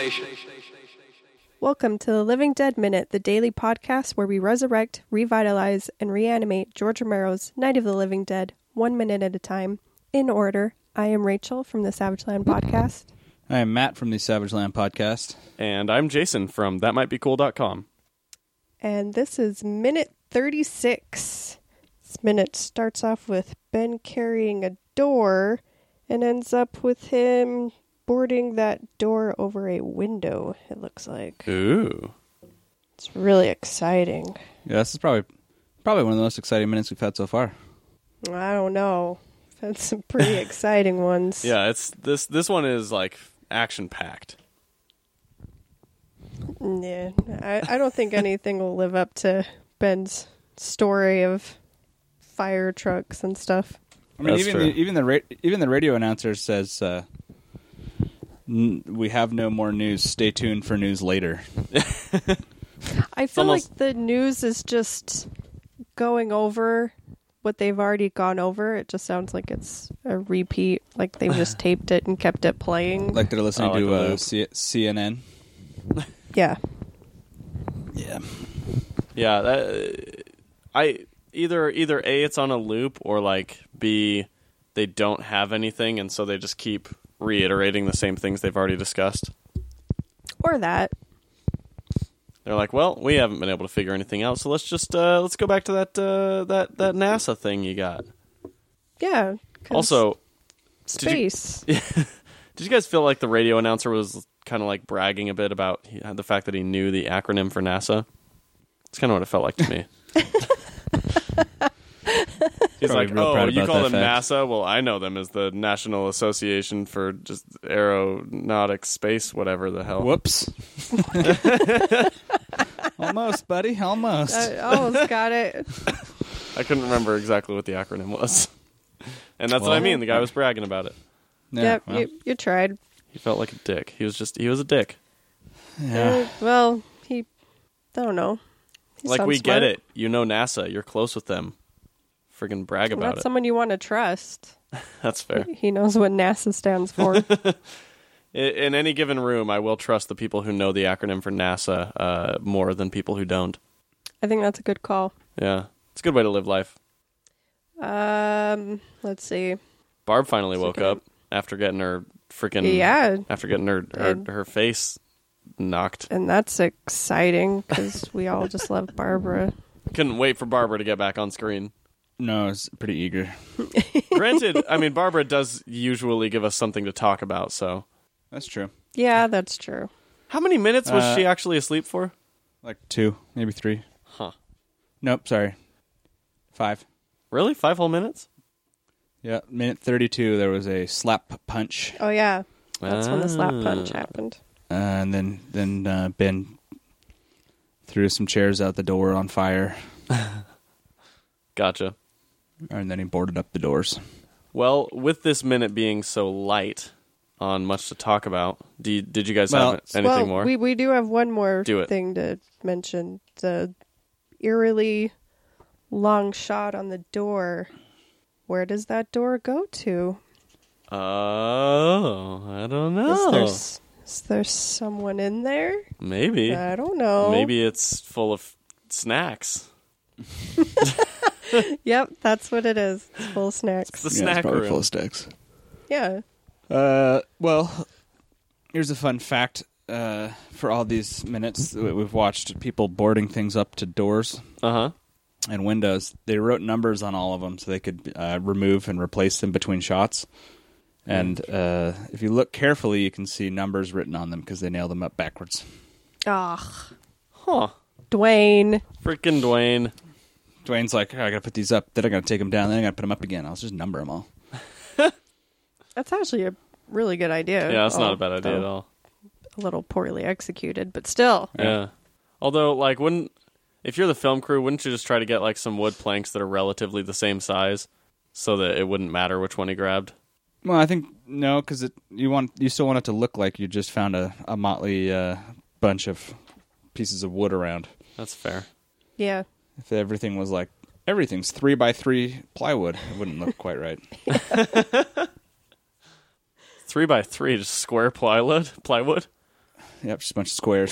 Welcome to the Living Dead Minute, the daily podcast where we resurrect, revitalize, and reanimate George Romero's Night of the Living Dead, 1 minute at a time. In order, I am Rachel from the Savage Land Podcast. I am Matt from the Savage Land Podcast. And I'm Jason from ThatMightBeCool.com. And this is minute 36. This minute starts off with Ben carrying a door and ends up with him boarding that door over a window, it looks like. Ooh. It's really exciting. Yeah, this is probably one of the most exciting minutes we've had so far. I don't know. We've had some pretty exciting ones. Yeah, it's this one is like action-packed. Yeah, I don't think anything will live up to Ben's story of fire trucks and stuff. I mean, That's even the radio announcer says, "We have no more news. Stay tuned for news later." I feel like the news is just going over what they've already gone over. It just sounds like it's a repeat, like they just taped it and kept it playing. Like they're listening like to a loop. CNN. Yeah. Yeah. Yeah, either A, it's on a loop, or like B, they don't have anything, and so they just keep reiterating the same things they've already discussed. Or that. They're like, well, we haven't been able to figure anything out, so let's just let's go back to that NASA thing you got. Yeah. 'Cause Also, space. did you guys feel like the radio announcer was kind of like bragging a bit about the fact that he knew the acronym for NASA? It's kind of what it felt like to me. He's Probably like, real oh, proud you about call that them fact. NASA? Well, I know them as the National Association for just Aeronautics, Space, whatever the hell. Whoops. Almost, buddy. Almost. I almost got it. I couldn't remember exactly what the acronym was. And that's what I mean. The guy was bragging about it. Yep, well, you tried. He felt like a dick. He was a dick. yeah. Well, I don't know. He Like, sounds we smart. get it. You know NASA. You're close with them. Friggin' brag about That's it. someone you want to trust. That's fair. He knows what NASA stands for. In any given room, I will trust the people who know the acronym for NASA more than people who don't. I think that's a good call. Yeah. It's a good way to live life. Let's see. Barb finally woke up after getting her freaking... Yeah, After getting her face knocked. and that's exciting because we all just love Barbara. Couldn't wait for Barbara to get back on screen. No, it's pretty eager. Granted, I mean, Barbara does usually give us something to talk about, so... That's true. Yeah, that's true. How many minutes was she actually asleep for? Like 2, maybe 3. Huh. Nope, sorry. 5. Really? 5 whole minutes? Yeah, minute 32, there was a slap punch. Oh yeah, that's when the slap punch happened. And then Ben threw some chairs out the door on fire. Gotcha. And then he boarded up the doors. Well, with this minute being so light on much to talk about, did you guys have anything more? We do have one more Do it. thing to mention. The eerily long shot on the door. Where does that door go to? Oh, I don't know. Is there someone in there? Maybe. I don't know. Maybe it's full of snacks. Yep, that's what it is. It's full of snacks. It's the snack room. sticks. Yeah. Well, here's a fun fact. For all these minutes that we've watched people boarding things up to doors Uh-huh. and windows, they wrote numbers on all of them so they could remove and replace them between shots. And if you look carefully, you can see numbers written on them because they nailed them up backwards. Ah, Huh. Dwayne. Freaking Dwayne. Dwayne's like, I gotta put these up, then I gotta take them down, then I gotta put them up again. I'll just number them all. That's actually a really good idea. Yeah, that's not a bad idea at Although all. A little poorly executed, but still. Yeah. Although, like, if you're the film crew, wouldn't you just try to get, like, some wood planks that are relatively the same size so that it wouldn't matter which one he grabbed? Well, I think no, because you still want it to look like you just found a motley bunch of pieces of wood around. That's fair. Yeah. If everything was like everything's 3x3 plywood, it wouldn't look quite right. 3x3, just square plywood. Yep, just a bunch of squares.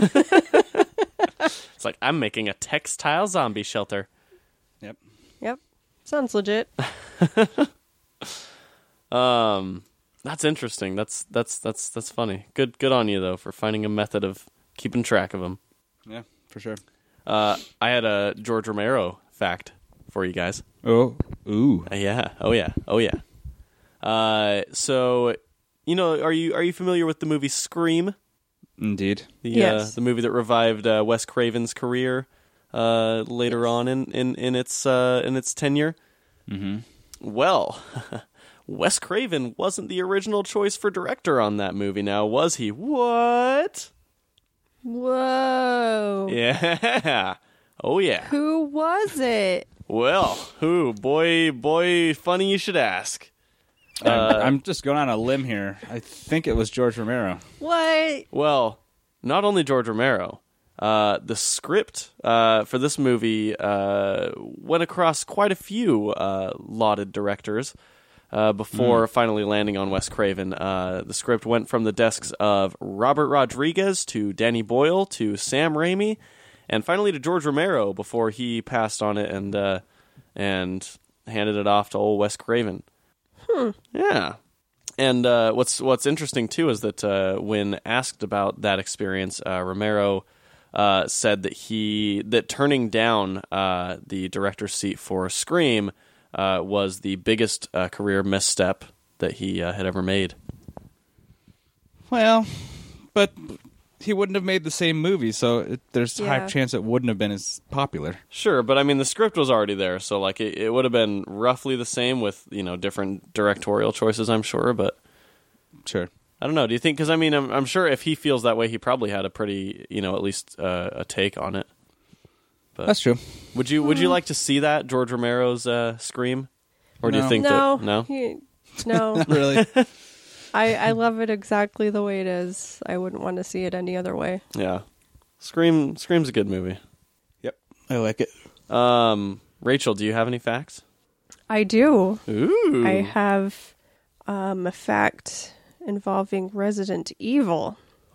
It's like, I'm making a textile zombie shelter. Yep. Yep. Sounds legit. That's interesting. That's funny. Good on you though for finding a method of keeping track of them. Yeah, for sure. I had a George Romero fact for you guys. Oh, ooh. Yeah. Oh yeah. So, are you familiar with the movie Scream? Indeed. Yes. The movie that revived Wes Craven's career later on in its tenure. Mm-hmm. Well, Wes Craven wasn't the original choice for director on that movie. Now, was he? What? Whoa. Yeah. Oh yeah. Who was it? Well, who? Boy, funny you should ask. I'm just going on a limb here. I think it was George Romero. What? Well, not only George Romero, the script for this movie went across quite a few lauded directors before finally landing on Wes Craven. The script went from the desks of Robert Rodriguez to Danny Boyle to Sam Raimi, and finally to George Romero before he passed on it and handed it off to old Wes Craven. Yeah. And what's interesting too is that when asked about that experience, Romero said that turning down the director's seat for Scream was the biggest career misstep that he had ever made. Well, but he wouldn't have made the same movie, so there's a high Yeah. chance it wouldn't have been as popular. Sure, but I mean the script was already there, so like it would have been roughly the same with different directorial choices, I'm sure. But Sure. I don't know. Do you think? Because I mean, I'm sure if he feels that way, he probably had a pretty at least a take on it. But That's true. Would you like to see that George Romero's Scream, or do you No. think No. that no? No. Really? I love it exactly the way it is. I wouldn't want to see it any other way. Yeah, Scream's a good movie. Yep. I like it. Rachel, do you have any facts? I do. Ooh, I have a fact involving Resident Evil.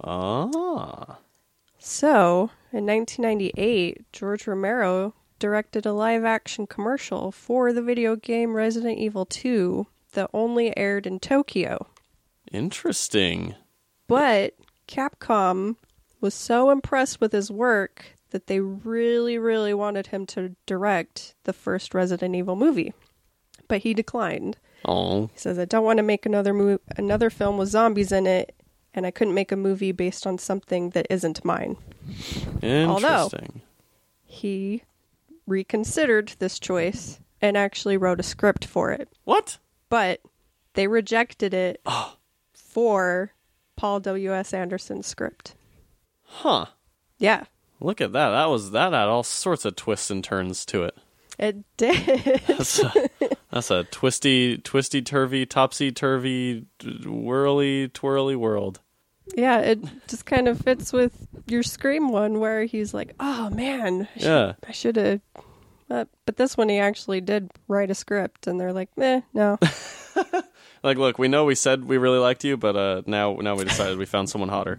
Ah, So, in 1998, George Romero directed a live-action commercial for the video game Resident Evil 2 that only aired in Tokyo. interesting. But Capcom was so impressed with his work that they really, really wanted him to direct the first Resident Evil movie. But he declined. Oh, He says, I don't want to make another film with zombies in it, and I couldn't make a movie based on something that isn't mine. interesting. He reconsidered this choice and actually wrote a script for it. What? But they rejected it for Paul W.S. Anderson's script. Huh. Yeah, Look at that. That had all sorts of twists and turns to it. it did. That's a twisty, turvy, topsy turvy, whirly, twirly world. Yeah, it just kind of fits with your Scream one where he's like, oh man, I should have. But this one he actually did write a script, and they're like, no. Like, look, we know we said we really liked you, but now we decided we found someone hotter.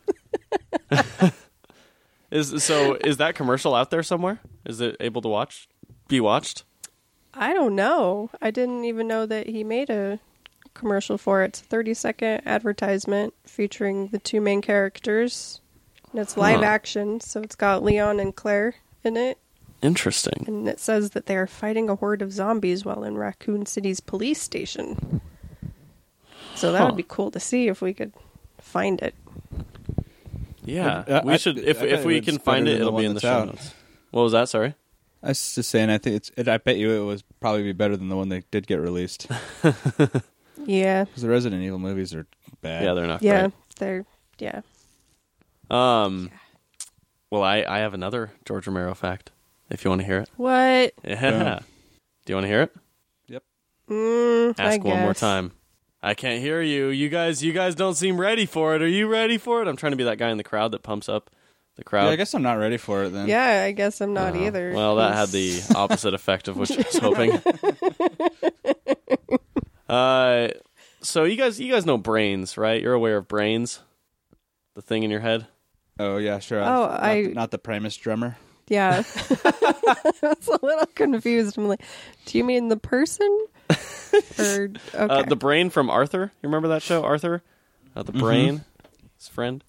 Is that commercial out there somewhere? Is it able to be watched? I don't know. I didn't even know that he made a commercial for it. It's a 30-second advertisement featuring the two main characters. And it's live action, so it's got Leon and Claire in it. Interesting. And it says that they're fighting a horde of zombies while in Raccoon City's police station. So that would be cool to see if we could find it. Yeah, we should. If we can find it, it'll be in the show notes. What was that? Sorry. I was just saying, I think I bet you it was probably be better than the one that did get released. Yeah. Because the Resident Evil movies are bad. Yeah, they're not Yeah. great. They're, yeah. Well, I have another George Romero fact. If you want to hear it. What? Yeah. Do you want to hear it? Yep. Ask one more time. I can't hear you. You guys don't seem ready for it. Are you ready for it? I'm trying to be that guy in the crowd that pumps up the crowd. Yeah, I guess I'm not ready for it then. Yeah, I guess I'm not either. Well, that had the opposite effect of which I was hoping. So you guys know Brains, right? You're aware of Brains? The thing in your head? Oh yeah, sure. Oh, not the Primus drummer. Yeah. I was a little confused. I'm like, do you mean the person? Or okay. The brain from Arthur. You remember that show, Arthur? The brain, his friend.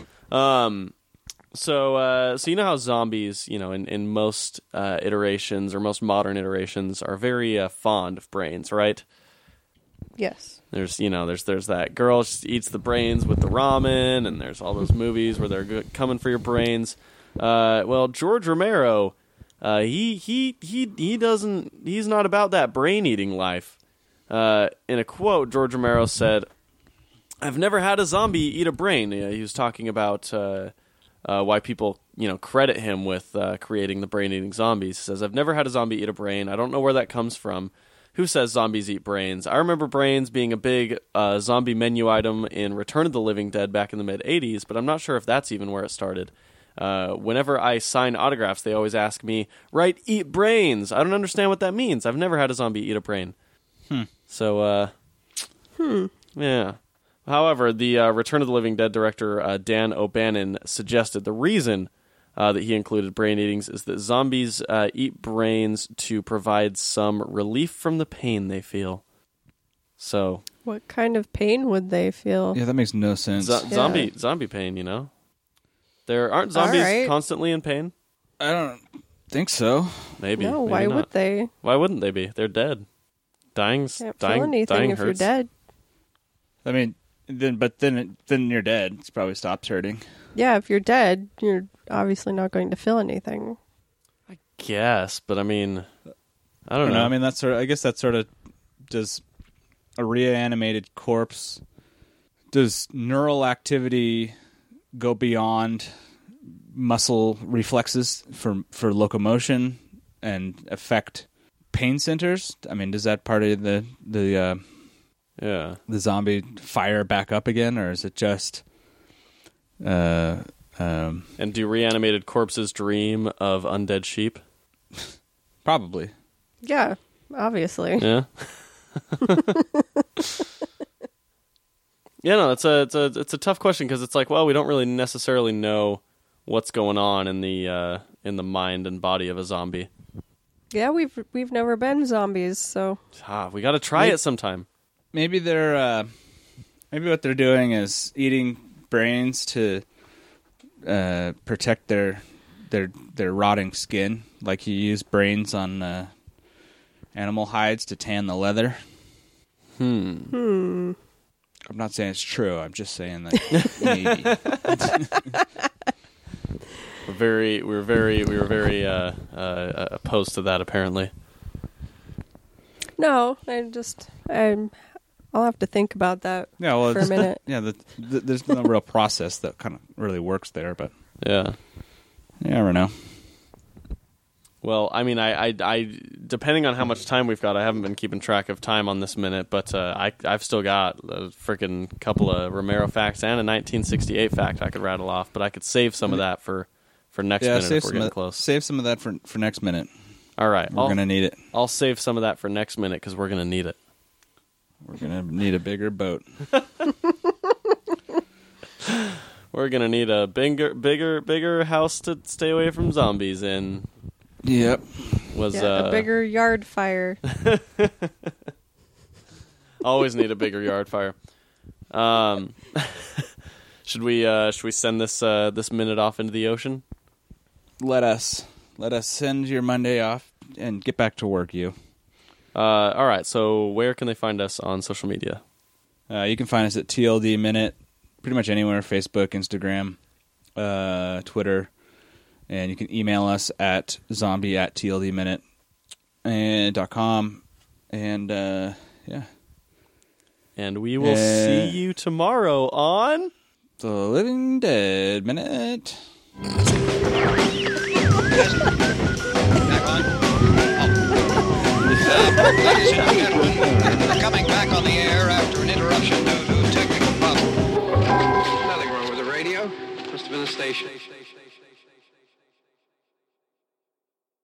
So you know how zombies, in most iterations or most modern iterations are very fond of brains, right? Yes. There's that girl she eats the brains with the ramen, and there's all those movies where they're coming for your brains. Well, George Romero, he's not about that brain eating life. In a quote, George Romero said, "I've never had a zombie eat a brain." He was talking about why people credit him with creating the brain eating zombies. He says, "I've never had a zombie eat a brain. I don't know where that comes from. Who says zombies eat brains? I remember brains being a big zombie menu item in Return of the Living Dead back in the mid-'80s, but I'm not sure if that's even where it started. Whenever I sign autographs, they always ask me, write eat brains. I don't understand what that means. I've never had a zombie eat a brain." So, yeah. However, the Return of the Living Dead director, Dan O'Bannon, suggested the reason that he included brain eatings is that zombies eat brains to provide some relief from the pain they feel. So, what kind of pain would they feel? Yeah, that makes no sense. Zombie pain, There aren't zombies constantly in pain? I don't think so. Maybe. No, maybe why not. would they? Why wouldn't they be? They're dead. Can't feel anything if hurts. you're dead. I mean, then you're dead. It's probably stopped hurting. Yeah, if you're dead, you're obviously not going to feel anything. I guess, but I mean, I don't know. I mean, I guess that sort of does a reanimated corpse. Does neural activity go beyond muscle reflexes for locomotion and affect pain centers? I mean, does that part of the zombie fire back up again, or is it just? And do reanimated corpses dream of undead sheep? Probably. Yeah, obviously. Yeah. Yeah, no, it's a tough question because it's like, well, we don't really necessarily know what's going on in the mind and body of a zombie. Yeah, we've never been zombies, so we got to try it sometime. Maybe they're maybe what they're doing is eating brains to protect their rotting skin, like you use brains on animal hides to tan the leather. I'm not saying it's true. I'm just saying that maybe. We were very opposed to that. Apparently, no. I'll have to think about that for a minute. Yeah, there's no real process that kind of really works there, but yeah, you never know. Well, I mean, I depending on how much time we've got, I haven't been keeping track of time on this minute, but I've still got a freaking couple of Romero facts and a 1968 fact I could rattle off, but I could save some of that for next minute if we're getting close. Save some of that for next minute. All right. We're going to need it. I'll save some of that for next minute because we're going to need it. We're going to need a bigger boat. We're going to need a bigger house to stay away from zombies in. Yep. A bigger yard fire. Always need a bigger yard fire. Should we send this minute off into the ocean? Let us send your Monday off and get back to work, you. All right. So where can they find us on social media? You can find us at TLD Minute, pretty much anywhere: Facebook, Instagram, Twitter, and you can email us at zombie@tldminute.com. And yeah. And we will see you tomorrow on The Living Dead Minute. Ladies and gentlemen, we're coming back on the air after an interruption due to technical problems. Nothing wrong with the radio. Must have been the station.